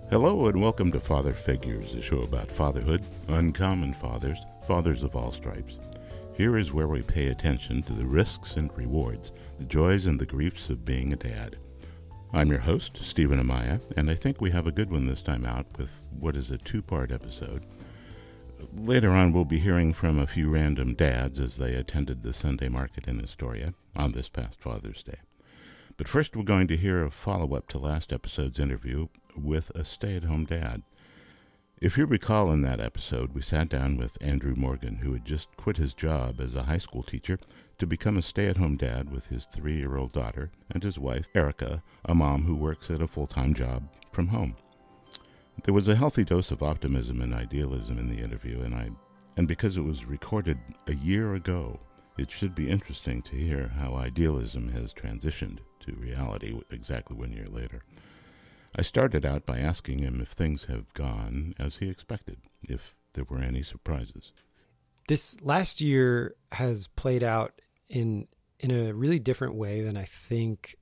Hello and welcome to Father Figures, a show about fatherhood, uncommon fathers, fathers of all stripes. Here is where we pay attention to the risks and rewards, the joys and the griefs of being a dad. I'm your host, Stephen Amaya, and I think we have a good one this time out with what is a two-part episode. Later on, we'll be hearing from a few random dads as they attended the Sunday market in Astoria on this past Father's Day. But first, we're going to hear a follow-up to last episode's interview with a stay-at-home dad. If you recall in that episode, we sat down with Andrew Morgan, who had just quit his job as a high school teacher to become a stay-at-home dad with his 3-year-old daughter and his wife, Erica, a mom who works at a full-time job from home. There was a healthy dose of optimism and idealism in the interview, and because it was recorded a year ago, it should be interesting to hear how idealism has transitioned to reality exactly 1 year later. I started out by asking him if things have gone as he expected, if there were any surprises. This last year has played out in a really different way than I think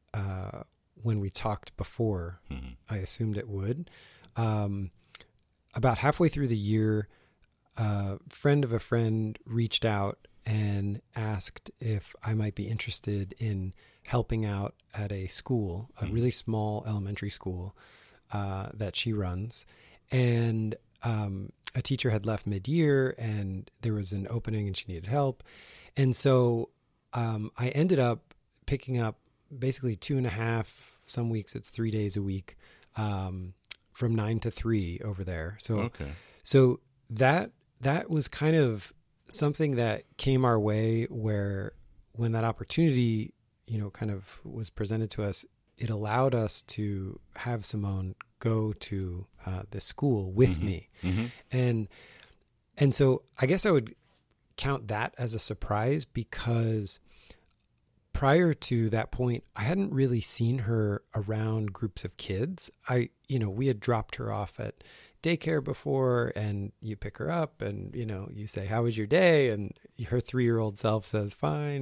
when we talked before. I assumed it would. About halfway through the year, a friend of a friend reached out and asked if I might be interested in helping out at a school, a really small elementary school that she runs. And a teacher had left mid-year and there was an opening and she needed help. And so I ended up picking up basically 2.5, some weeks it's 3 days a week, from 9 to 3 over there. So that was kind of something that came our way where when that opportunity, kind of was presented to us, it allowed us to have Simone go to this school with me. And so I guess I would count that as a surprise because prior to that point, I hadn't really seen her around groups of kids. We had dropped her off at daycare before and you pick her up and, you say, how was your day? And her 3-year-old self says, fine,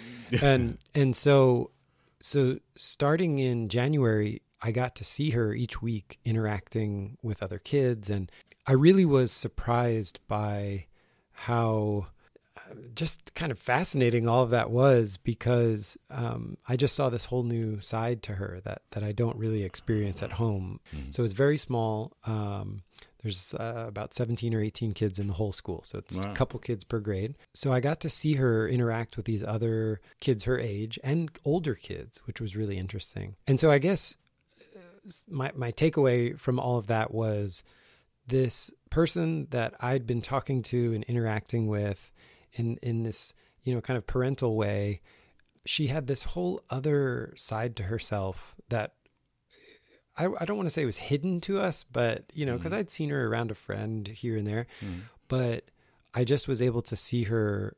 and so starting in January, I got to see her each week interacting with other kids. And I really was surprised by how just kind of fascinating all of that was because I just saw this whole new side to her that I don't really experience at home. So it's very small. There's about 17 or 18 kids in the whole school. So it's a couple kids per grade. So I got to see her interact with these other kids her age and older kids, which was really interesting. And so I guess my takeaway from all of that was this person that I'd been talking to and interacting with in this, kind of parental way, she had this whole other side to herself that I don't want to say it was hidden to us, but, because I'd seen her around a friend here and there, but I just was able to see her,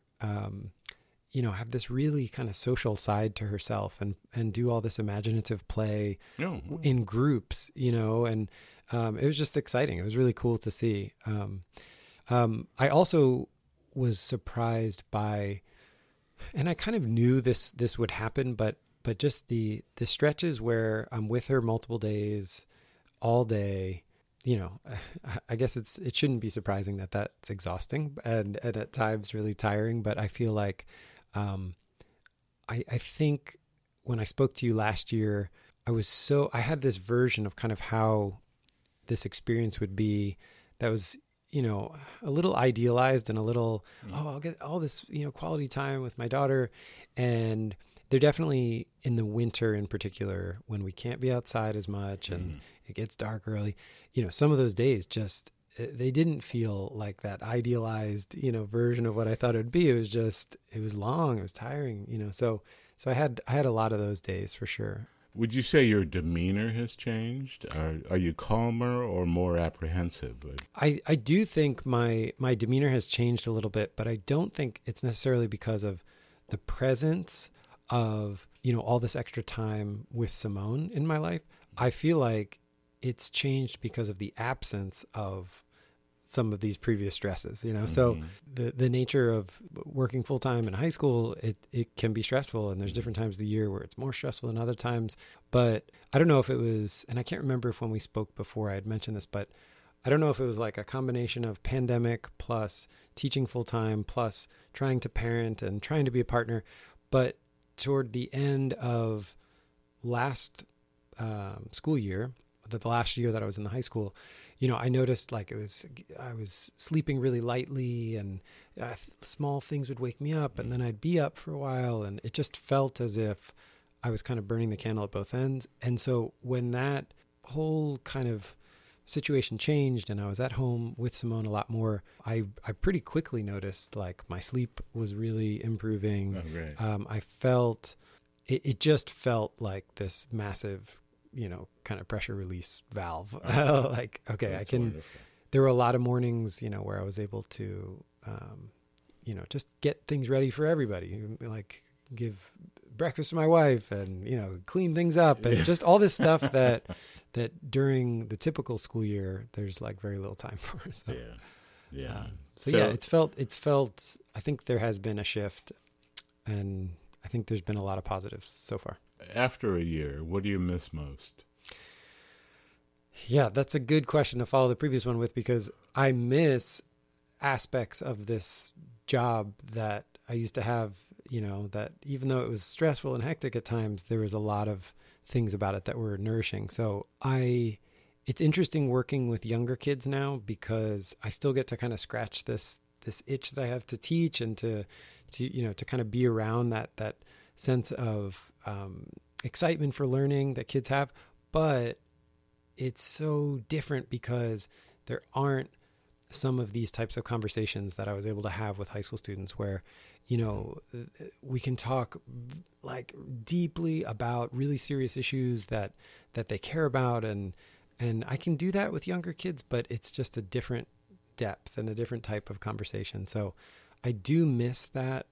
have this really kind of social side to herself and do all this imaginative play in groups, and it was just exciting. It was really cool to see. I also was surprised by, and I kind of knew this would happen, but just the stretches where I'm with her multiple days, all day, I guess it shouldn't be surprising that that's exhausting and at times really tiring. But I feel like, I think when I spoke to you last year, I had this version of kind of how this experience would be that was, a little idealized and a little, I'll get all this, quality time with my daughter. And they're definitely in the winter in particular when we can't be outside as much and it gets dark early, some of those days they didn't feel like that idealized, version of what I thought it would be. It was long, it was tiring, so I had a lot of those days for sure. Would you say your demeanor has changed? Are you calmer or more apprehensive? I do think my demeanor has changed a little bit, but I don't think it's necessarily because of the presence of, all this extra time with Simone in my life. I feel like it's changed because of the absence of some of these previous stresses, So the nature of working full time in high school, it can be stressful, and there's different times of the year where it's more stressful than other times. But I don't know if it was, and I can't remember if when we spoke before I had mentioned this, but I don't know if it was like a combination of pandemic plus teaching full time plus trying to parent and trying to be a partner. But toward the end of last school year, the last year that I was in the high school, I noticed like I was sleeping really lightly, and small things would wake me up, and then I'd be up for a while, and it just felt as if I was kind of burning the candle at both ends. And so when that whole kind of situation changed and I was at home with Simone a lot more, I pretty quickly noticed like my sleep was really improving. Oh, right. I felt, it just felt like this massive, kind of pressure release valve. Like, okay, That's I can, wonderful. There were a lot of mornings, where I was able to, just get things ready for everybody, like give breakfast to my wife and, clean things up and just all this stuff that during the typical school year, there's like very little time for. So, Yeah. So yeah, it's felt, I think there has been a shift, and I think there's been a lot of positives so far. After a year, what do you miss most? Yeah, that's a good question to follow the previous one with, because I miss aspects of this job that I used to have, that even though it was stressful and hectic at times, there was a lot of things about it that were nourishing. So it's interesting working with younger kids now, because I still get to kind of scratch this itch that I have to teach and to kind of be around that sense of excitement for learning that kids have. But it's so different because there aren't some of these types of conversations that I was able to have with high school students where, we can talk like deeply about really serious issues that they care about. And I can do that with younger kids, but it's just a different depth and a different type of conversation. So I do miss that.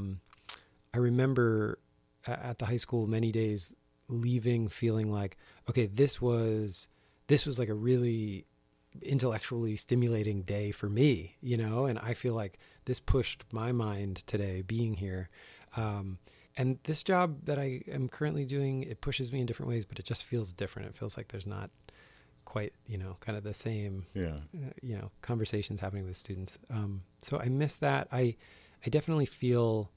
I remember at the high school many days leaving feeling like, okay, this was like a really intellectually stimulating day for me, and I feel like this pushed my mind today being here. And this job that I am currently doing, it pushes me in different ways, but it just feels different. It feels like there's not quite, kind of the same, conversations happening with students. So I miss that. I definitely feel,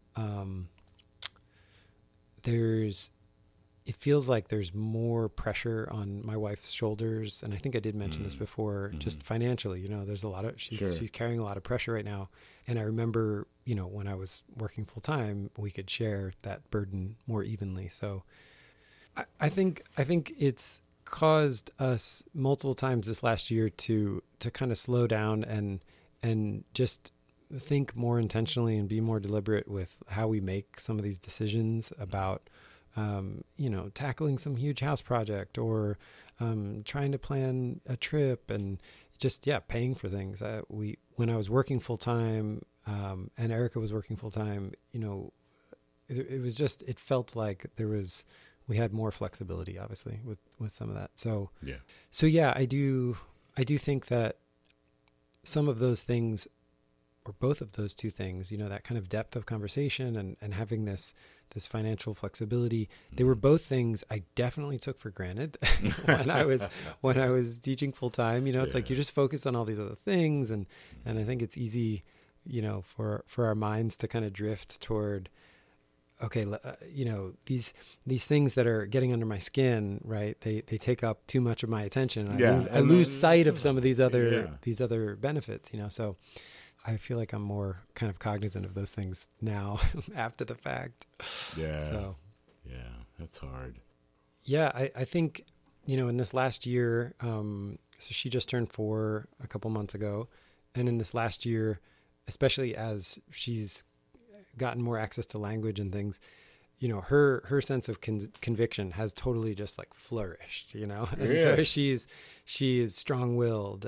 it feels like there's more pressure on my wife's shoulders. And I think I did mention this before, just financially, there's a lot of, she's carrying a lot of pressure right now. And I remember, when I was working full time, we could share that burden more evenly. So I think it's caused us multiple times this last year to kind of slow down and just think more intentionally and be more deliberate with how we make some of these decisions about, tackling some huge house project or trying to plan a trip and just, paying for things. When I was working full time and Erica was working full time, it was just, it felt like we had more flexibility, obviously, with some of that. So I do think that some of those things, or both of those two things, that kind of depth of conversation and having this financial flexibility, they were both things I definitely took for granted when I was teaching full time. It's like you're just focused on all these other things, and I think it's easy, for our minds to kind of drift toward, okay, these things that are getting under my skin, right? They take up too much of my attention. I lose sight of some of these other benefits, So I feel like I'm more kind of cognizant of those things now after the fact. Yeah. So, that's hard. Yeah. I think, in this last year, so she just turned 4 a couple months ago. And in this last year, especially as she's gotten more access to language and things, her sense of conviction has totally just like flourished, and so she is strong-willed.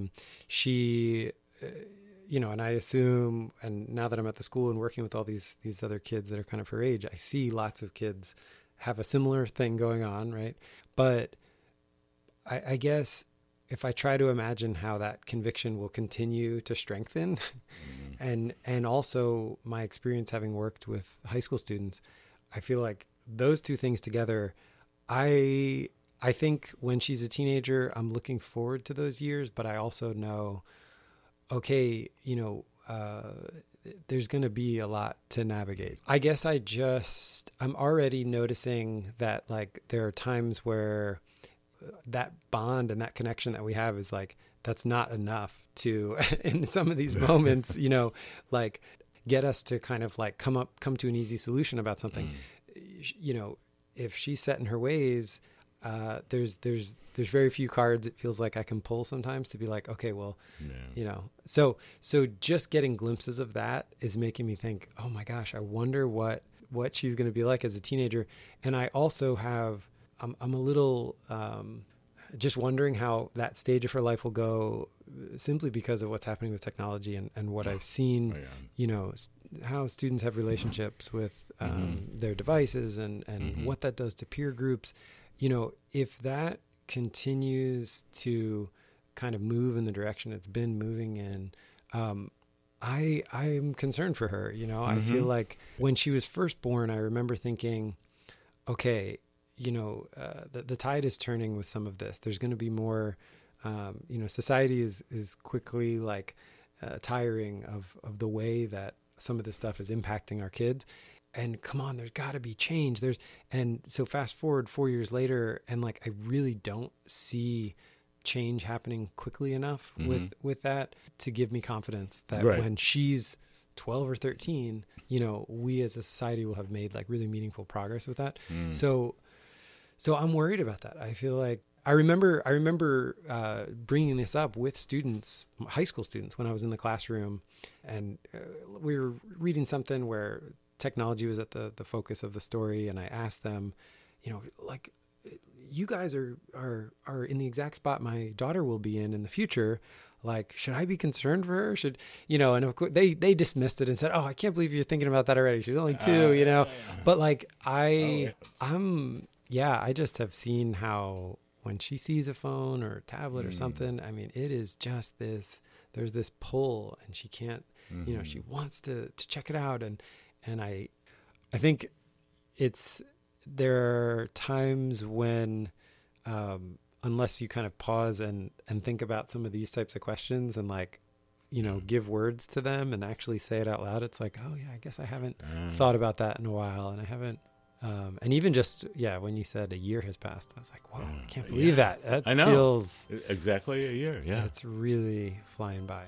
And I assume, and now that I'm at the school and working with all these other kids that are kind of her age, I see lots of kids have a similar thing going on, right? But I guess if I try to imagine how that conviction will continue to strengthen, and also my experience having worked with high school students, I feel like those two things together, I think when she's a teenager, I'm looking forward to those years, but I also know, okay, there's going to be a lot to navigate. I guess I'm already noticing that like there are times where that bond and that connection that we have is like, that's not enough to, in some of these moments, like get us to kind of like come to an easy solution about something. If she's set in her ways, there's very few cards it feels like I can pull sometimes to be like, okay, well, so just getting glimpses of that is making me think, oh my gosh, I wonder what she's going to be like as a teenager. And I also I'm a little, just wondering how that stage of her life will go, simply because of what's happening with technology and what I've seen, how students have relationships with their devices and what that does to peer groups. If that continues to kind of move in the direction it's been moving in, I'm concerned for her. I feel like when she was first born, I remember thinking, okay, the tide is turning with some of this. There's going to be more, society is quickly like tiring of the way that some of this stuff is impacting our kids. And come on, there's got to be change. And so fast forward 4 years later, and like I really don't see change happening quickly enough with that to give me confidence that when she's 12 or 13, we as a society will have made like really meaningful progress with that. So I'm worried about that. I feel like I remember bringing this up with students, high school students, when I was in the classroom, and we were reading something where technology was at the focus of the story. And I asked them, like, you guys are in the exact spot my daughter will be in the future. Like, should I be concerned for her? And of course they dismissed it and said, oh, I can't believe you're thinking about that already. She's only 2, but like, I just have seen how when she sees a phone or a tablet or something, I mean, it is just there's this pull, and she can't, she wants to check it out. And I think there are times when, unless you kind of pause and think about some of these types of questions and like, give words to them and actually say it out loud, it's like, oh yeah, I guess I haven't thought about that in a while. And I haven't, and even just, when you said a year has passed, I was like, whoa, I can't believe that. That feels exactly a year. Yeah. It's really flying by.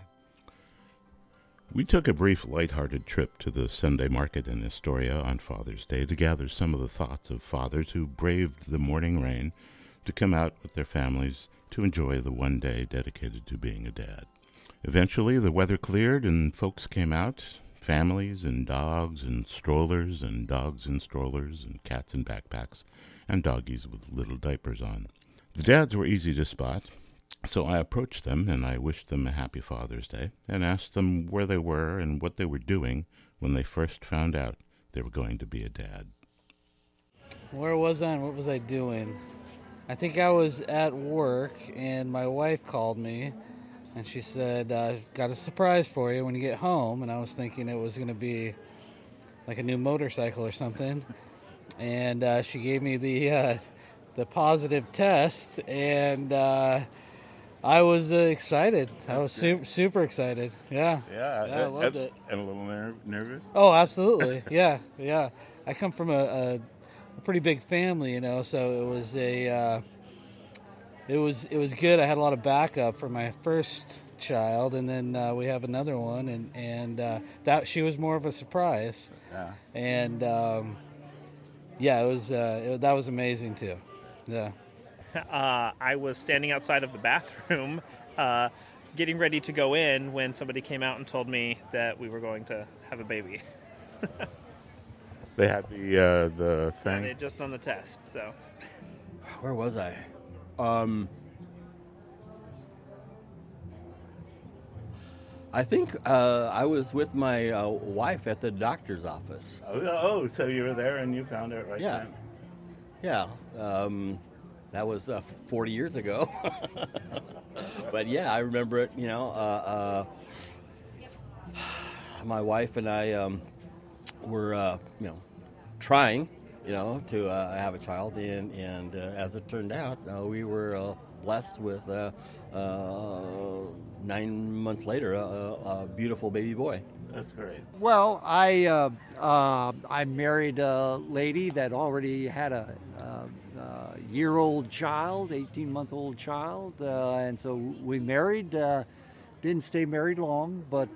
We took a brief lighthearted trip to the Sunday market in Astoria on Father's Day to gather some of the thoughts of fathers who braved the morning rain to come out with their families to enjoy the one day dedicated to being a dad. Eventually, the weather cleared and folks came out, families and dogs and strollers and dogs in strollers and cats in backpacks and doggies with little diapers on. The dads were easy to spot. So I approached them and I wished them a happy Father's Day and asked them where they were and what they were doing when they first found out they were going to be a dad. Where was I and what was I doing? I think I was at work and my wife called me and she said, got a surprise for you when you get home. And I was thinking it was going to be like a new motorcycle or something. And she gave me the positive test, and I was excited. I was super excited. Yeah, I loved it. And a little nervous? Oh, absolutely. Yeah. I come from a pretty big family, so it was it was good. I had a lot of backup for my first child, and then we have another one, and that she was more of a surprise. Yeah. And it was that was amazing too. Yeah. I was standing outside of the bathroom getting ready to go in when somebody came out and told me that we were going to have a baby. They had the thing? They had just done the test, so. Where was I? I think I was with my wife at the doctor's office. Oh, so you were there and you found it right then? Yeah. That was 40 years ago. But yeah, I remember it. My wife and I were trying to have a child, and as it turned out, we were blessed with 9 months later a beautiful baby boy. That's great. Well, I married a lady that already had a year-old child, 18-month-old child, and so we married. Didn't stay married long, but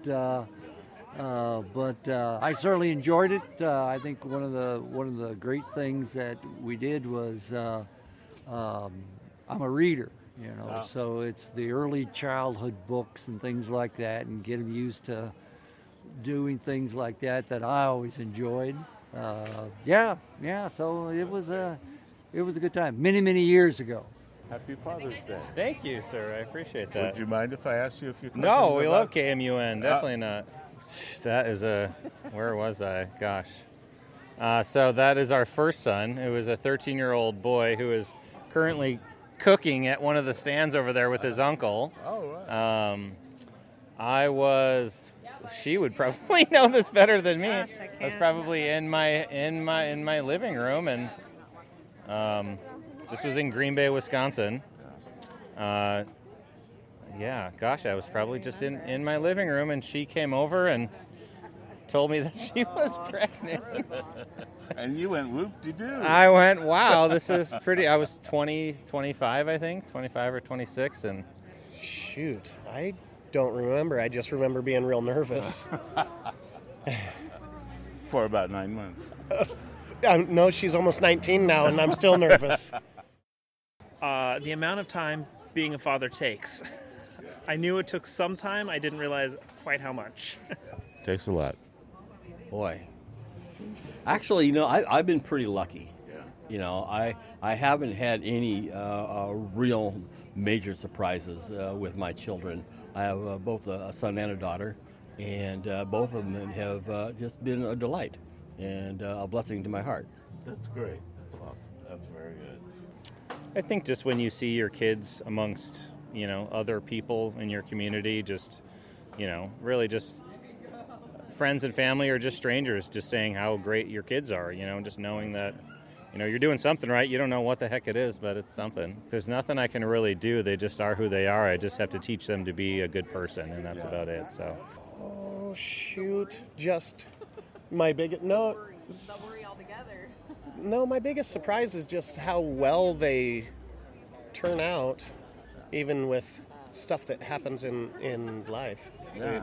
I certainly enjoyed it. I think one of the great things that we did was I'm a reader, Wow. so it's the early childhood books and things like that, and get them used to doing things like that I always enjoyed. So it was a good time many years ago. Happy Father's Day. Thank you, sir. I appreciate that. Would you mind if I asked you a few questions? No, we love about- KMUN. Definitely not. That is where was I? Gosh. So that is our first son, who is a 13-year-old boy who is currently cooking at one of the stands over there with his uncle. Oh, right. She would probably know this better than me. Gosh, I I was can't. probably in my living room, and this was in Green Bay, Wisconsin. I was probably just in my living room, and she came over and told me that she was pregnant. And you went whoop-de-doo. I went, wow, this is pretty. I was 25, I think, 25 or 26, and Shoot, I don't remember. I just remember being real nervous. For about 9 months. No, she's almost 19 now, and I'm still nervous. The amount of time being a father takes. I knew it took some time. I didn't realize quite how much. Takes a lot. Boy. Actually, I've been pretty lucky. I haven't had any real major surprises with my children. I have both a son and a daughter, and both of them have just been a delight and a blessing to my heart. That's great. That's awesome. That's very good. I think just when you see your kids amongst, other people in your community, just, really just friends and family or just strangers, just saying how great your kids are, just knowing that, you're doing something right. You don't know what the heck it is, but it's something. There's nothing I can really do. They just are who they are. I just have to teach them to be a good person, and that's about it. So. Oh, shoot. Just my biggest... No. Don't worry altogether. No, my biggest surprise is just how well they turn out, even with stuff that happens in life. Yeah.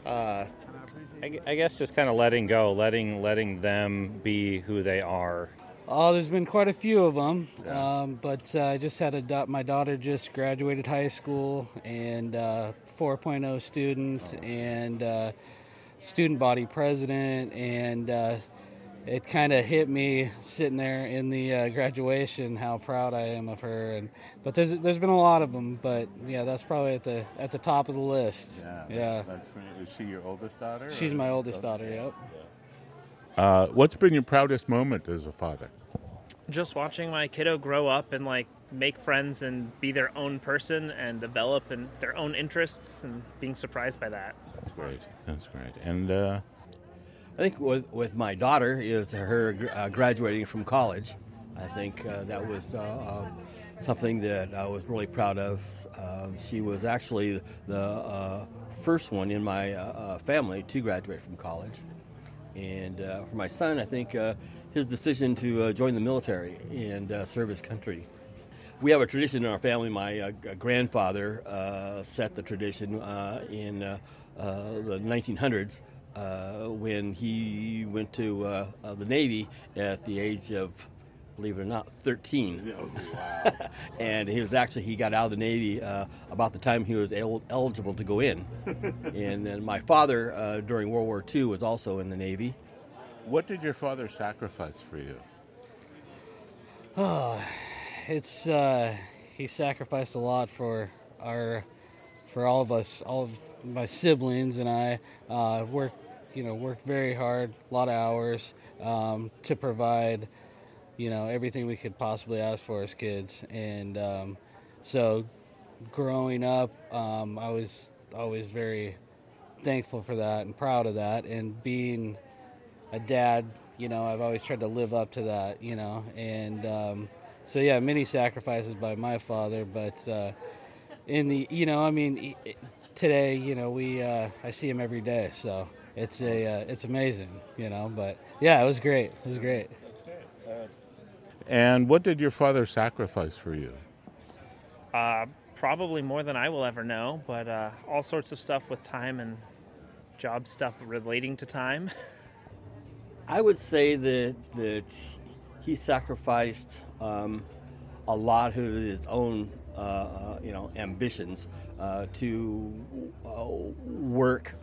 I guess just kind of letting go, letting them be who they are. Oh, there's been quite a few of them, but I just had my daughter just graduated high school, and 4.0 student, and student body president, and it kind of hit me sitting there in the graduation how proud I am of her. But there's been a lot of them, but yeah, that's probably at the top of the list. Yeah. That's great. Is she your oldest daughter? She's my oldest daughter. Yep. What's been your proudest moment as a father? Just watching my kiddo grow up and make friends and be their own person and develop in their own interests, and being surprised by that. That's great. That's great. And I think with my daughter is her graduating from college. I think that was something that I was really proud of. She was actually the first one in my family to graduate from college. And for my son, I think his decision to join the military and serve his country. We have a tradition in our family. My grandfather set the tradition in the 1900s when he went to the Navy at the age of, believe it or not, 13. oh, wow. And he got out of the Navy about the time he was eligible to go in. And then my father, during World War II, was also in the Navy. What did your father sacrifice for you? Oh, it's he sacrificed a lot for all of us, all of my siblings and I. Worked very hard, a lot of hours to provide, everything we could possibly ask for as kids, and so growing up, I was always very thankful for that and proud of that. And being a dad, I've always tried to live up to that, And so, yeah, many sacrifices by my father. But today, I see him every day. So it's amazing, But, yeah, it was great. It was great. And what did your father sacrifice for you? Probably more than I will ever know, but all sorts of stuff with time and job stuff relating to time. I would say that he sacrificed a lot of his own, ambitions to work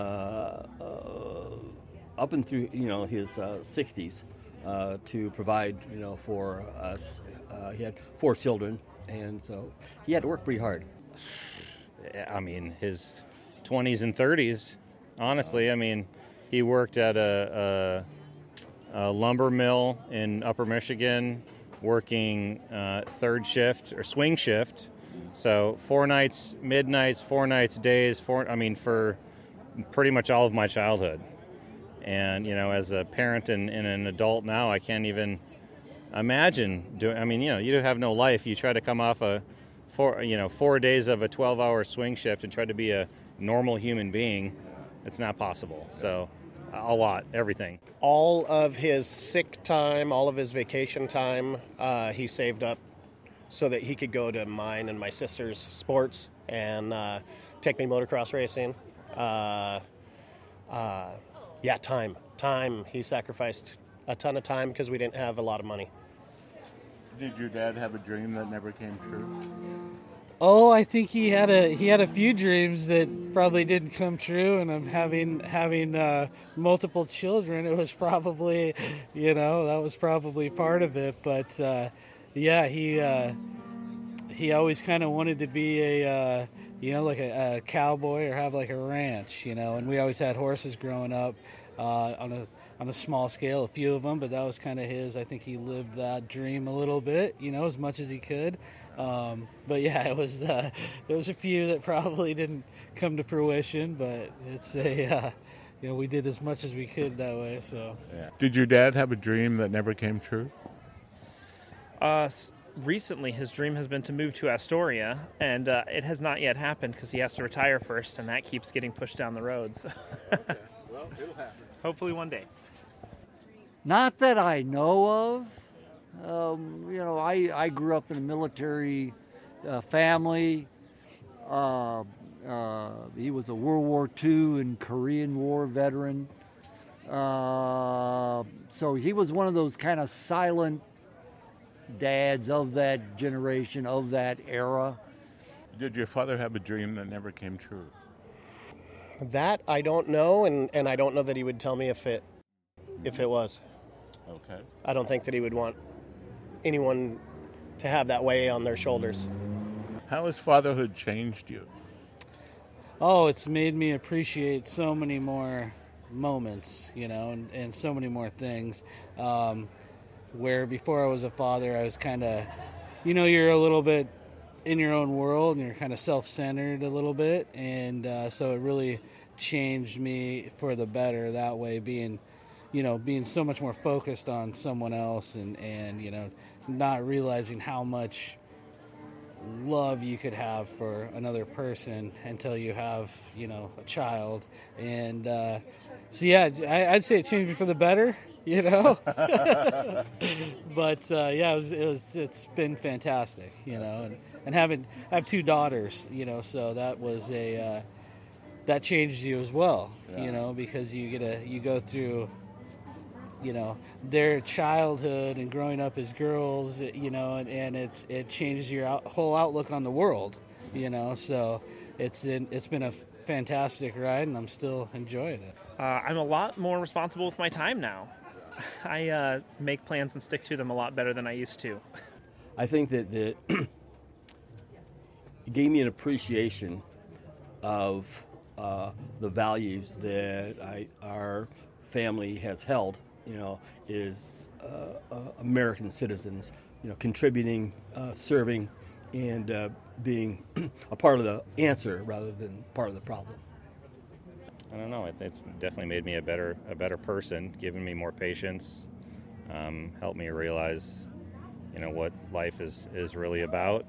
up and through, his 60s to provide, for us. He had 4 children, and so he had to work pretty hard. I mean, his 20s and 30s, honestly. I mean, he worked at a lumber mill in Upper Michigan, working third shift or swing shift. So 4 nights, midnights, 4 nights, days, for pretty much all of my childhood. And, as a parent and an adult now, I can't even imagine doing, you have no life. You try to come off 4 days of a 12-hour swing shift and try to be a normal human being. It's not possible. So a lot, everything. All of his sick time, all of his vacation time, he saved up so that he could go to mine and my sister's sports and take me motocross racing. Time. He sacrificed a ton of time because we didn't have a lot of money. Did your dad have a dream that never came true? Oh, I think he had a few dreams that probably didn't come true, and I'm having multiple children. It was probably, that was probably part of it. But he always kind of wanted to be a like a cowboy or have like a ranch, And we always had horses growing up on a small scale, a few of them, but that was kind of his. I think he lived that dream a little bit, as much as he could. But yeah, it was there was a few that probably didn't come to fruition, but it's we did as much as we could that way. So yeah. Did your dad have a dream that never came true? Recently, his dream has been to move to Astoria, and it has not yet happened because he has to retire first, and that keeps getting pushed down the road. So. Okay. Well, it'll happen. Hopefully one day. Not that I know of. I grew up in a military family. He was a World War II and Korean War veteran. So he was one of those kind of silent dads of that generation, of that era. Did your father have a dream that never came true? That I don't know, and I don't know that he would tell me if it was. Okay. I don't think that he would want anyone to have that weight on their shoulders. How has fatherhood changed you? Oh, it's made me appreciate so many more moments, and so many more things. Where before I was a father, I was kind of, you're a little bit in your own world and you're kind of self-centered a little bit. And so it really changed me for the better that way, being so much more focused on someone else and not realizing how much love you could have for another person until you have, a child. And so, yeah, I'd say it changed me for the better. But it's been fantastic, and I have 2 daughters, so that was that changed you as well, because you go through, their childhood and growing up as girls, and it changes your whole outlook on the world, so it's been a fantastic ride, and I'm still enjoying it. I'm a lot more responsible with my time now. I make plans and stick to them a lot better than I used to. I think that it gave me an appreciation of the values that our family has held, is American citizens, contributing, serving and being a part of the answer rather than part of the problem. I don't know. It's definitely made me a better person, given me more patience, helped me realize, what life is really about,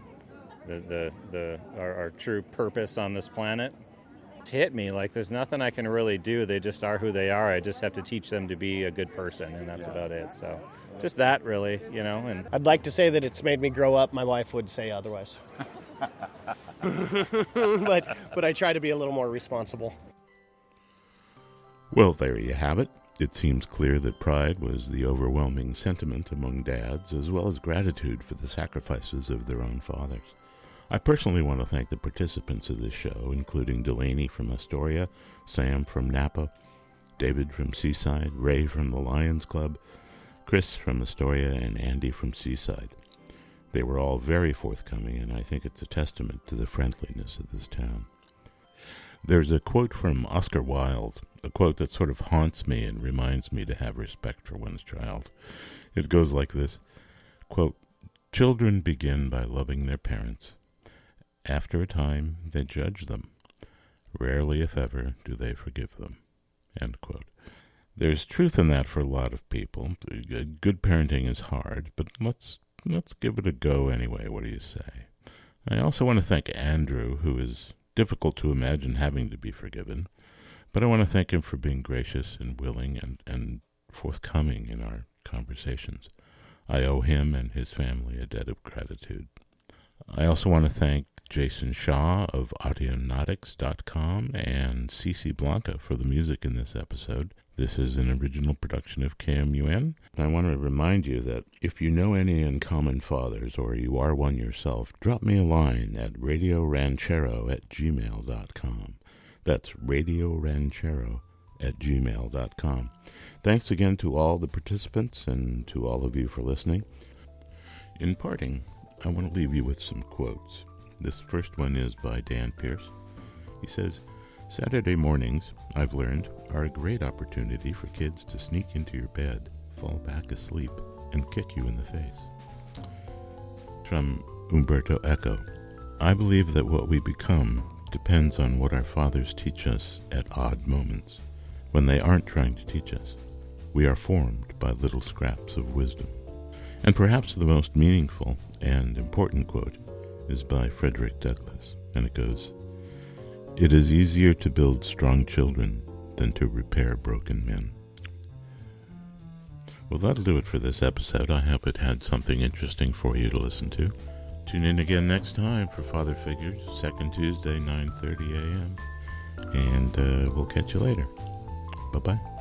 our true purpose on this planet. It's hit me like there's nothing I can really do. They just are who they are. I just have to teach them to be a good person, and that's about it. So, just that really, And I'd like to say that it's made me grow up. My wife would say otherwise. but I try to be a little more responsible. Well, there you have it. It seems clear that pride was the overwhelming sentiment among dads, as well as gratitude for the sacrifices of their own fathers. I personally want to thank the participants of this show, including Delaney from Astoria, Sam from Napa, David from Seaside, Ray from the Lions Club, Chris from Astoria, and Andy from Seaside. They were all very forthcoming, and I think it's a testament to the friendliness of this town. There's a quote from Oscar Wilde, a quote that sort of haunts me and reminds me to have respect for one's child. It goes like this, quote, "Children begin by loving their parents. After a time, they judge them. Rarely, if ever, do they forgive them." End quote. There's truth in that for a lot of people. Good parenting is hard, but let's give it a go anyway. What do you say? I also want to thank Andrew, who is difficult to imagine having to be forgiven, but I want to thank him for being gracious and willing and forthcoming in our conversations. I owe him and his family a debt of gratitude. I also want to thank Jason Shaw of Audionautics.com and Cece Blanca for the music in this episode. This is an original production of KMUN. I want to remind you that if you know any uncommon fathers or you are one yourself, drop me a line at radioranchero@gmail.com. That's radioranchero@gmail.com. Thanks again to all the participants and to all of you for listening. In parting, I want to leave you with some quotes. This first one is by Dan Pierce. He says, "Saturday mornings, I've learned, are a great opportunity for kids to sneak into your bed, fall back asleep, and kick you in the face." From Umberto Eco, "I believe that what we become depends on what our fathers teach us at odd moments, when they aren't trying to teach us. We are formed by little scraps of wisdom." And perhaps the most meaningful and important quote is by Frederick Douglass, and it goes, "It is easier to build strong children than to repair broken men." Well, that'll do it for this episode. I hope it had something interesting for you to listen to. Tune in again next time for Father Figures, second Tuesday, 9:30 a.m. And we'll catch you later. Bye-bye.